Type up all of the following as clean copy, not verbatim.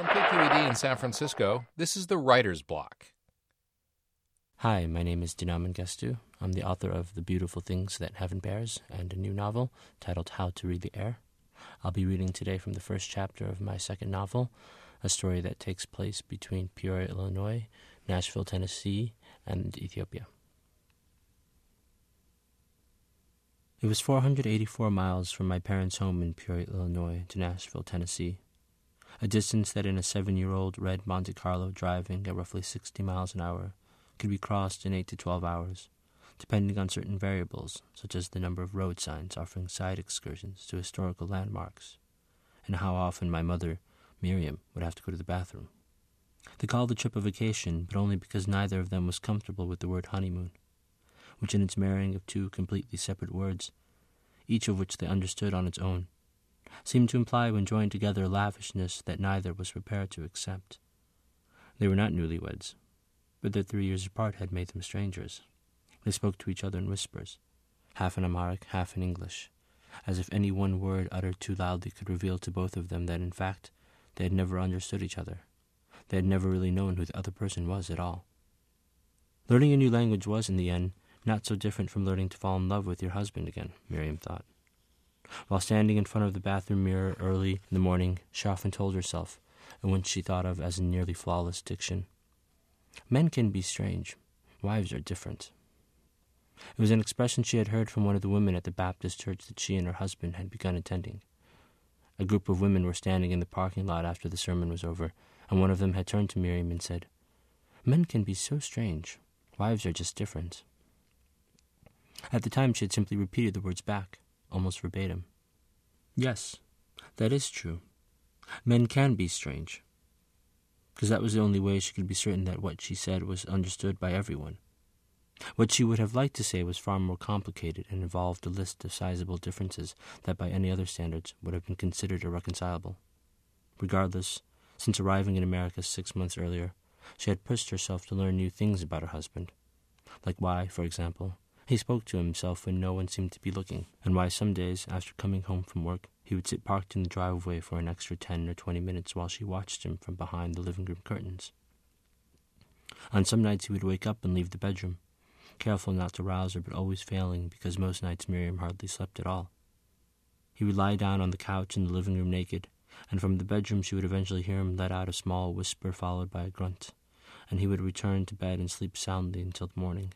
From KQED in San Francisco, this is the Writer's Block. Hi, my name is Dinam Mengistu. I'm the author of The Beautiful Things That Heaven Bears and a new novel titled How to Read the Air. I'll be reading today from the first chapter of my second novel, a story that takes place between Peoria, Illinois, Nashville, Tennessee, and Ethiopia. It was 484 miles from my parents' home in Peoria, Illinois, to Nashville, Tennessee, a distance that in a 7-year-old red Monte Carlo driving at roughly 60 miles an hour could be crossed in 8 to 12 hours, depending on certain variables, such as the number of road signs offering side excursions to historical landmarks, and how often my mother, Miriam, would have to go to the bathroom. They called the trip a vacation, but only because neither of them was comfortable with the word honeymoon, which in its marrying of two completely separate words, each of which they understood on its own, seemed to imply when joined together a lavishness that neither was prepared to accept. They were not newlyweds, but their 3 years apart had made them strangers. They spoke to each other in whispers, half in Amharic, half in English, as if any one word uttered too loudly could reveal to both of them that, in fact, they had never understood each other. They had never really known who the other person was at all. Learning a new language was, in the end, not so different from learning to fall in love with your husband again, Miriam thought. While standing in front of the bathroom mirror early in the morning, she often told herself, and which she thought of as a nearly flawless diction, "Men can be strange. Wives are different." It was an expression she had heard from one of the women at the Baptist church that she and her husband had begun attending. A group of women were standing in the parking lot after the sermon was over, and one of them had turned to Miriam and said, "Men can be so strange. Wives are just different." At the time, she had simply repeated the words back, almost verbatim. Yes, that is true. Men can be strange. Because that was the only way she could be certain that what she said was understood by everyone. What she would have liked to say was far more complicated and involved a list of sizable differences that by any other standards would have been considered irreconcilable. Regardless, since arriving in America 6 months earlier, she had pushed herself to learn new things about her husband, like why, for example, he spoke to himself when no one seemed to be looking, and why some days, after coming home from work, he would sit parked in the driveway for an extra 10 or 20 minutes while she watched him from behind the living room curtains. On some nights he would wake up and leave the bedroom, careful not to rouse her but always failing because most nights Miriam hardly slept at all. He would lie down on the couch in the living room naked, and from the bedroom she would eventually hear him let out a small whisper followed by a grunt, and he would return to bed and sleep soundly until the morning.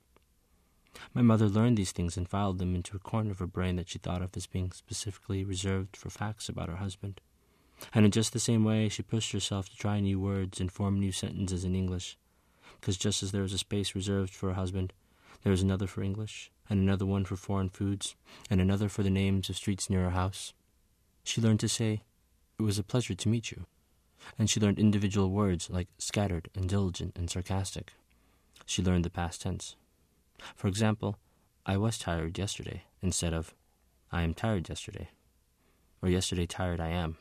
My mother learned these things and filed them into a corner of her brain that she thought of as being specifically reserved for facts about her husband. And in just the same way, she pushed herself to try new words and form new sentences in English, because just as there was a space reserved for her husband, there was another for English, and another one for foreign foods, and another for the names of streets near her house. She learned to say, "It was a pleasure to meet you," and she learned individual words like scattered and diligent and sarcastic. She learned the past tense. For example, "I was tired yesterday," instead of "I am tired yesterday," or "yesterday tired I am."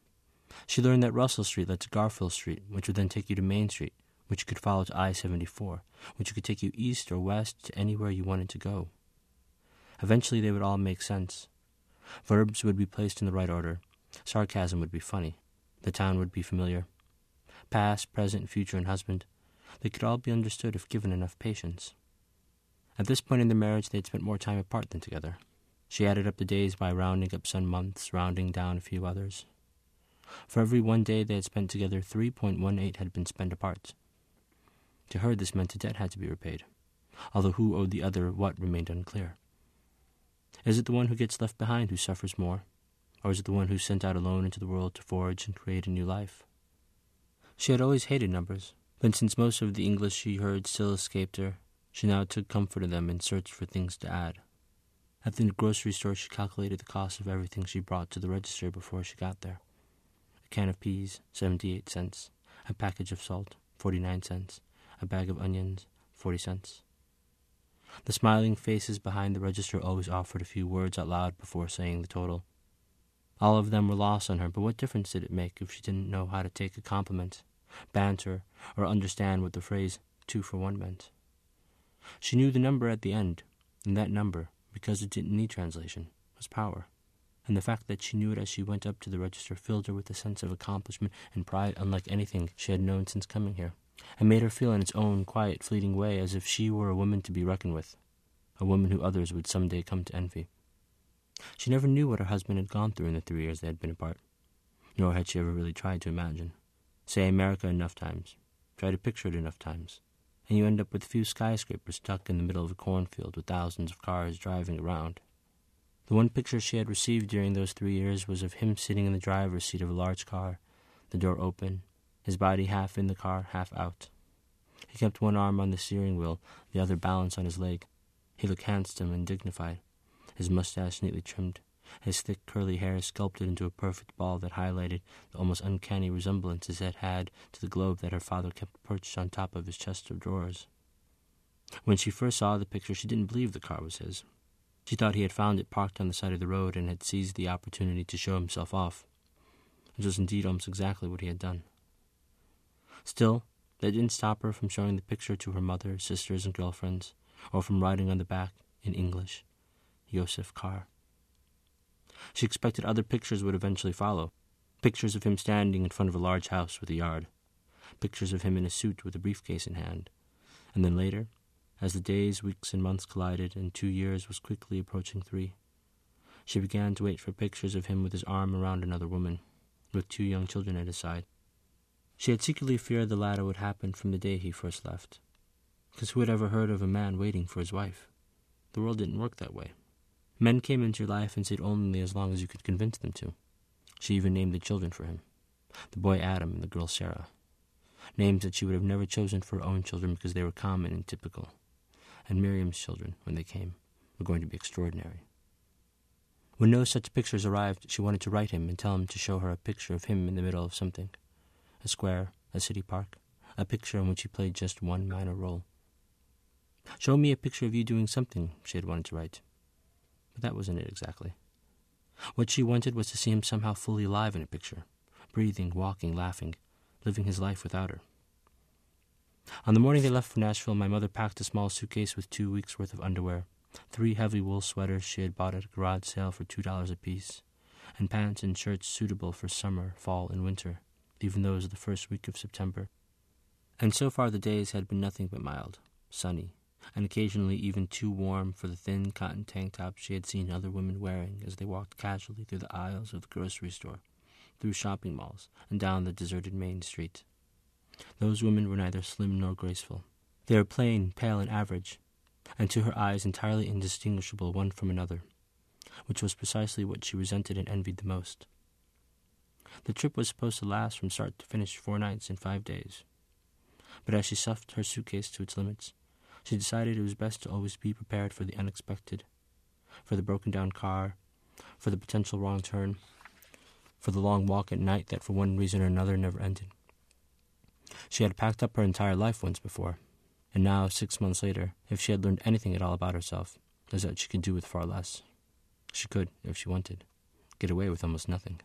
She learned that Russell Street led to Garfield Street, which would then take you to Main Street, which you could follow to I-74, which could take you east or west to anywhere you wanted to go. Eventually they would all make sense. Verbs would be placed in the right order. Sarcasm would be funny. The town would be familiar. Past, present, future, and husband, they could all be understood if given enough patience. At this point in their marriage, they had spent more time apart than together. She added up the days by rounding up some months, rounding down a few others. For every one day they had spent together, 3.18 had been spent apart. To her, this meant a debt had to be repaid, although who owed the other what remained unclear. Is it the one who gets left behind who suffers more, or is it the one who's sent out alone into the world to forge and create a new life? She had always hated numbers, but since most of the English she heard still escaped her, she now took comfort in them and searched for things to add. At the grocery store, she calculated the cost of everything she brought to the register before she got there. A can of peas, 78 cents. A package of salt, 49 cents. A bag of onions, 40 cents. The smiling faces behind the register always offered a few words out loud before saying the total. All of them were lost on her, but what difference did it make if she didn't know how to take a compliment, banter, or understand what the phrase 2 for 1 meant? She knew the number at the end, and that number, because it didn't need translation, was power. and the fact that she knew it as she went up to the register filled her with a sense of accomplishment and pride unlike anything she had known since coming here, and made her feel in its own quiet, fleeting way as if she were a woman to be reckoned with, a woman who others would someday come to envy. She never knew what her husband had gone through in the 3 years they had been apart, nor had she ever really tried to imagine. Say America enough times, try to picture it enough times, and you end up with a few skyscrapers stuck in the middle of a cornfield with thousands of cars driving around. The one picture she had received during those 3 years was of him sitting in the driver's seat of a large car, the door open, his body half in the car, half out. He kept one arm on the steering wheel, the other balanced on his leg. He looked handsome and dignified, his mustache neatly trimmed, his thick curly hair sculpted into a perfect ball that highlighted the almost uncanny resemblance his head had to the globe that her father kept perched on top of his chest of drawers. When she first saw the picture, she didn't believe the car was his. She thought he had found it parked on the side of the road and had seized the opportunity to show himself off. It was indeed almost exactly what he had done. Still, that didn't stop her from showing the picture to her mother, sisters, and girlfriends, or from writing on the back, in English, Joseph Carr. She expected other pictures would eventually follow. Pictures of him standing in front of a large house with a yard. Pictures of him in a suit with a briefcase in hand. And then later, as the days, weeks, and months collided, and 2 years was quickly approaching 3, she began to wait for pictures of him with his arm around another woman, with 2 young children at his side. She had secretly feared the latter would happen from the day he first left, because who had ever heard of a man waiting for his wife? The world didn't work that way. Men came into your life and stayed only as long as you could convince them to. She even named the children for him, the boy Adam and the girl Sarah, names that she would have never chosen for her own children because they were common and typical. And Miriam's children, when they came, were going to be extraordinary. When no such pictures arrived, she wanted to write him and tell him to show her a picture of him in the middle of something, a square, a city park, a picture in which he played just one minor role. Show me a picture of you doing something, she had wanted to write. But that wasn't it exactly. What she wanted was to see him somehow fully alive in a picture, breathing, walking, laughing, living his life without her. On the morning they left for Nashville, my mother packed a small suitcase with 2 weeks' worth of underwear, 3 heavy wool sweaters she had bought at a garage sale for $2 apiece, and pants and shirts suitable for summer, fall, and winter, even those of the first week of September. And so far the days had been nothing but mild, sunny, and occasionally even too warm for the thin cotton tank tops she had seen other women wearing as they walked casually through the aisles of the grocery store, through shopping malls, and down the deserted main street. Those women were neither slim nor graceful. They were plain, pale, and average, and to her eyes entirely indistinguishable one from another, which was precisely what she resented and envied the most. The trip was supposed to last from start to finish 4 nights and 5 days. But as she stuffed her suitcase to its limits, she decided it was best to always be prepared for the unexpected, for the broken-down car, for the potential wrong turn, for the long walk at night that for one reason or another never ended. She had packed up her entire life once before, and now, 6 months later, if she had learned anything at all about herself, it was that she could do with far less. She could, if she wanted, get away with almost nothing.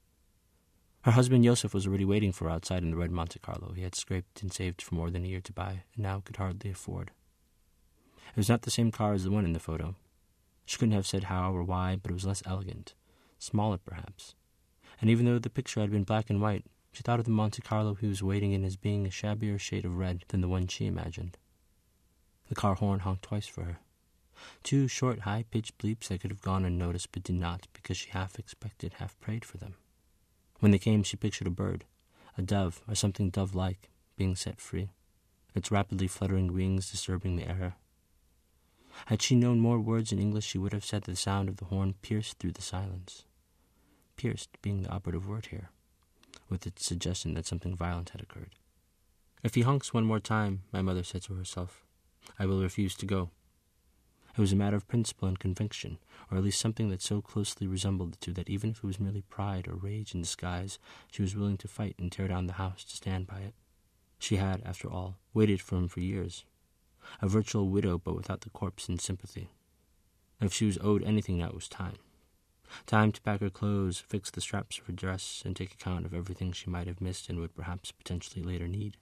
Her husband Joseph was already waiting for her outside in the red Monte Carlo he had scraped and saved for more than a year to buy, and now could hardly afford. It was not the same car as the one in the photo. She couldn't have said how or why, but it was less elegant, smaller perhaps. And even though the picture had been black and white, she thought of the Monte Carlo he was waiting in as being a shabbier shade of red than the one she imagined. The car horn honked twice for her. 2 short, high-pitched bleeps that could have gone unnoticed but did not, because she half expected, half prayed for them. When they came, she pictured a bird, a dove, or something dove-like, being set free, its rapidly fluttering wings disturbing the air. Had she known more words in English, she would have said that the sound of the horn pierced through the silence. Pierced being the operative word here, with its suggestion that something violent had occurred. If he honks one more time, my mother said to herself, I will refuse to go. It was a matter of principle and conviction, or at least something that so closely resembled the two that even if it was merely pride or rage in disguise, she was willing to fight and tear down the house to stand by it. She had, after all, waited for him for years. A virtual widow, but without the corpse in sympathy. If she was owed anything now, it was time. Time to pack her clothes, fix the straps of her dress, and take account of everything she might have missed and would perhaps potentially later need.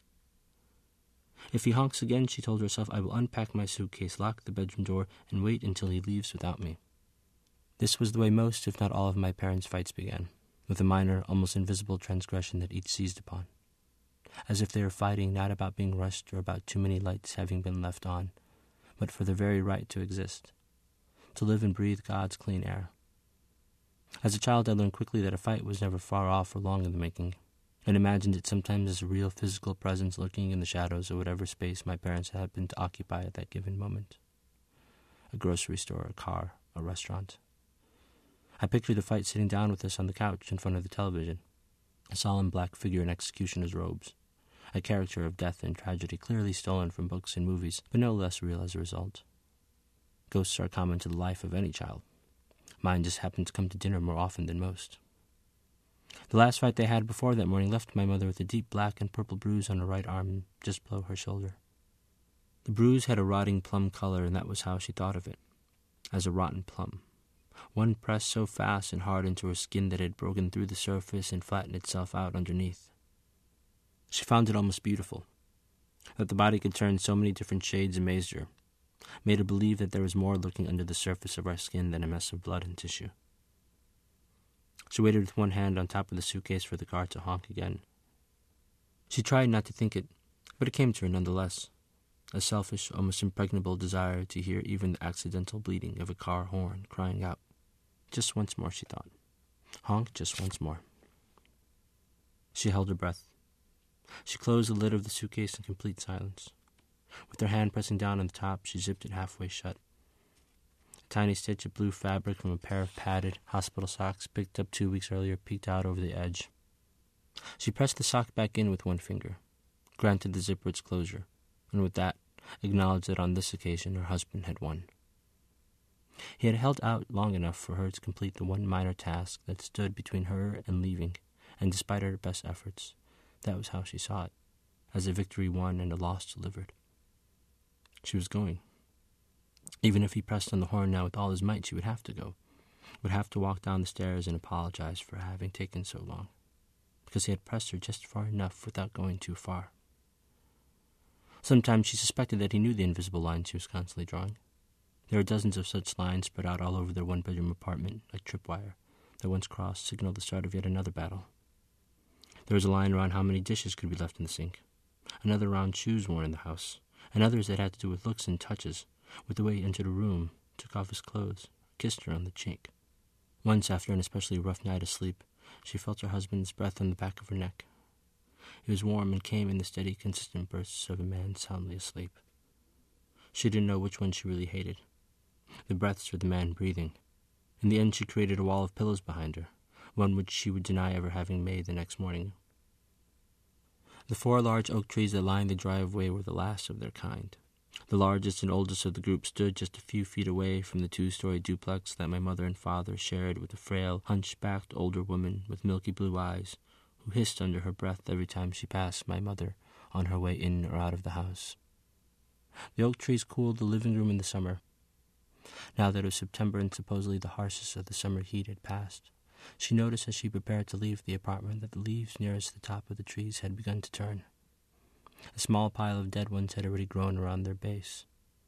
If he honks again, she told herself, I will unpack my suitcase, lock the bedroom door, and wait until he leaves without me. This was the way most, if not all, of my parents' fights began, with a minor, almost invisible transgression that each seized upon, as if they were fighting not about being rushed or about too many lights having been left on, but for the very right to exist, to live and breathe God's clean air. As a child, I learned quickly that a fight was never far off or long in the making, and imagined it sometimes as a real physical presence lurking in the shadows of whatever space my parents had happened to occupy at that given moment. A grocery store, a car, a restaurant. I pictured the fight sitting down with us on the couch in front of the television, a solemn black figure in executioner's robes, a character of death and tragedy clearly stolen from books and movies, but no less real as a result. Ghosts are common to the life of any child. Mine just happened to come to dinner more often than most. The last fight they had before that morning left my mother with a deep black and purple bruise on her right arm just below her shoulder. The bruise had a rotting plum color, and that was how she thought of it, as a rotten plum. One pressed so fast and hard into her skin that it had broken through the surface and flattened itself out underneath. She found it almost beautiful. That the body could turn so many different shades amazed her, made her believe that there was more lurking under the surface of our skin than a mess of blood and tissue. She waited with one hand on top of the suitcase for the car to honk again. She tried not to think it, but it came to her nonetheless. A selfish, almost impregnable desire to hear even the accidental bleating of a car horn crying out. Just once more, she thought. Honk just once more. She held her breath. She closed the lid of the suitcase in complete silence. With her hand pressing down on the top, she zipped it halfway shut. A tiny stitch of blue fabric from a pair of padded hospital socks picked up 2 weeks earlier peeked out over the edge. She pressed the sock back in with one finger, granted the zipper its closure, and with that, acknowledged that on this occasion her husband had won. He had held out long enough for her to complete the one minor task that stood between her and leaving, and despite her best efforts, that was how she saw it, as a victory won and a loss delivered. She was going. Even if he pressed on the horn now with all his might, she would have to go, would have to walk down the stairs and apologize for having taken so long, because he had pressed her just far enough without going too far. Sometimes she suspected that he knew the invisible lines she was constantly drawing. There were dozens of such lines spread out all over their one-bedroom apartment, like tripwire, that once crossed signaled the start of yet another battle. There was a line around how many dishes could be left in the sink, another around shoes worn in the house, and others that had to do with looks and touches, with the way he entered a room, took off his clothes, kissed her on the cheek. Once, after an especially rough night of sleep, she felt her husband's breath on the back of her neck. It was warm and came in the steady, consistent bursts of a man soundly asleep. She didn't know which one she really hated, the breaths or the man breathing. In the end, she created a wall of pillows behind her, one which she would deny ever having made the next morning. The 4 large oak trees that lined the driveway were the last of their kind. The largest and oldest of the group stood just a few feet away from the 2-story duplex that my mother and father shared with a frail, hunchbacked older woman with milky blue eyes, who hissed under her breath every time she passed my mother on her way in or out of the house. The oak trees cooled the living room in the summer. Now that it was September and supposedly the harshest of the summer heat had passed, she noticed as she prepared to leave the apartment that the leaves nearest the top of the trees had begun to turn. A small pile of dead ones had already grown around their base.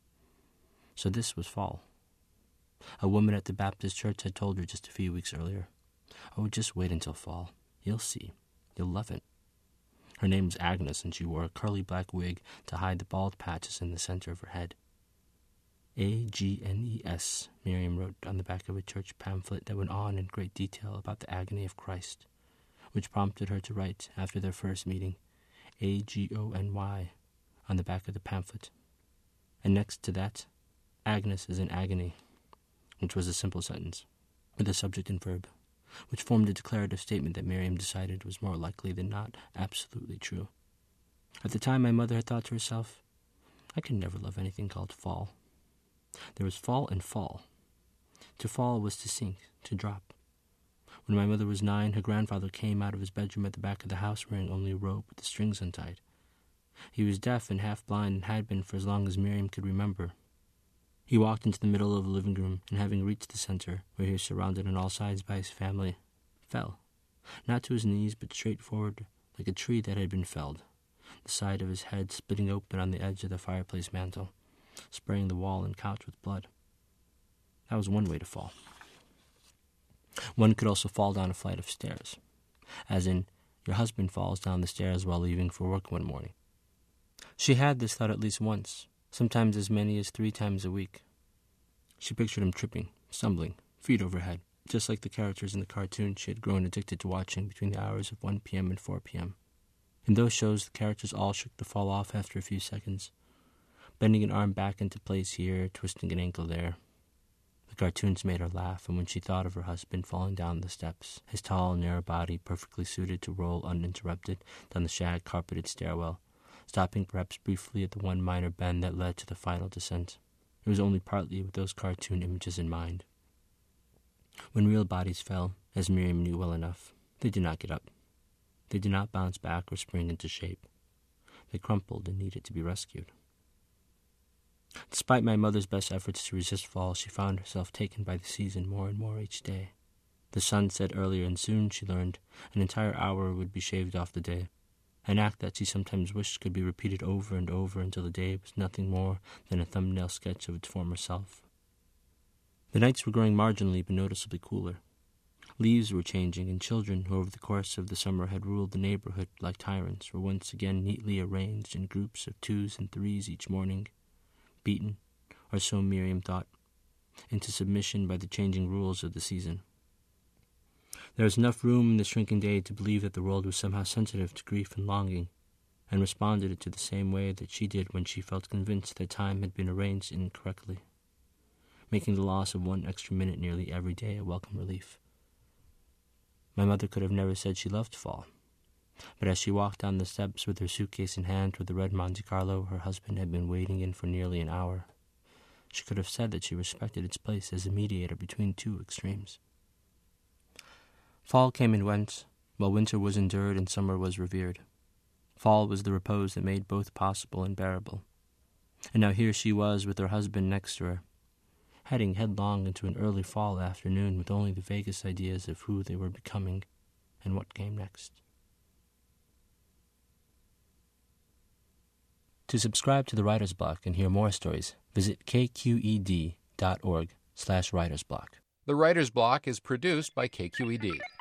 So this was fall. A woman at the Baptist church had told her just a few weeks earlier, "Oh, just wait until fall. You'll see. You'll love it." Her name was Agnes, and she wore a curly black wig to hide the bald patches in the center of her head. Agnes, Miriam wrote on the back of a church pamphlet that went on in great detail about the agony of Christ, which prompted her to write, after their first meeting, Agony on the back of the pamphlet. And next to that, Agnes is in agony, which was a simple sentence, with a subject and verb, which formed a declarative statement that Miriam decided was more likely than not absolutely true. At the time, my mother had thought to herself, I could never love anything called fall. There was fall and fall. To fall was to sink, to drop. When my mother was 9, her grandfather came out of his bedroom at the back of the house wearing only a robe with the strings untied. He was deaf and half blind and had been for as long as Miriam could remember. He walked into the middle of the living room, and having reached the center, where he was surrounded on all sides by his family, fell, not to his knees, but straight forward, like a tree that had been felled, the side of his head splitting open on the edge of the fireplace mantel, spraying the wall and couch with blood. That was one way to fall. One could also fall down a flight of stairs, as in, your husband falls down the stairs while leaving for work one morning. She had this thought at least once, sometimes as many as 3 times a week. She pictured him tripping, stumbling, feet overhead, just like the characters in the cartoon she had grown addicted to watching between the hours of 1 p.m. and 4 p.m. In those shows, the characters all shook the fall off after a few seconds, bending an arm back into place here, twisting an ankle there. The cartoons made her laugh, and when she thought of her husband falling down the steps, his tall, narrow body perfectly suited to roll uninterrupted down the shag-carpeted stairwell, stopping perhaps briefly at the one minor bend that led to the final descent, it was only partly with those cartoon images in mind. When real bodies fell, as Miriam knew well enough, they did not get up. They did not bounce back or spring into shape. They crumpled and needed to be rescued. Despite my mother's best efforts to resist falls, she found herself taken by the season more and more each day. The sun set earlier, and soon, she learned, an entire hour would be shaved off the day, an act that she sometimes wished could be repeated over and over until the day was nothing more than a thumbnail sketch of its former self. The nights were growing marginally but noticeably cooler. Leaves were changing, and children who over the course of the summer had ruled the neighborhood like tyrants were once again neatly arranged in groups of 2s and 3s each morning, beaten, or so Miriam thought, into submission by the changing rules of the season. There was enough room in the shrinking day to believe that the world was somehow sensitive to grief and longing, and responded to it the same way that she did when she felt convinced that time had been arranged incorrectly, making the loss of 1 extra minute nearly every day a welcome relief. My mother could have never said she loved fall, but as she walked down the steps with her suitcase in hand toward the red Monte Carlo her husband had been waiting in for nearly an hour, she could have said that she respected its place as a mediator between 2 extremes. Fall came and went, while winter was endured and summer was revered. Fall was the repose that made both possible and bearable. And now here she was with her husband next to her, heading headlong into an early fall afternoon with only the vaguest ideas of who they were becoming and what came next. To subscribe to the Writer's Block and hear more stories, visit kqed.org/writersblock. The Writer's Block is produced by KQED.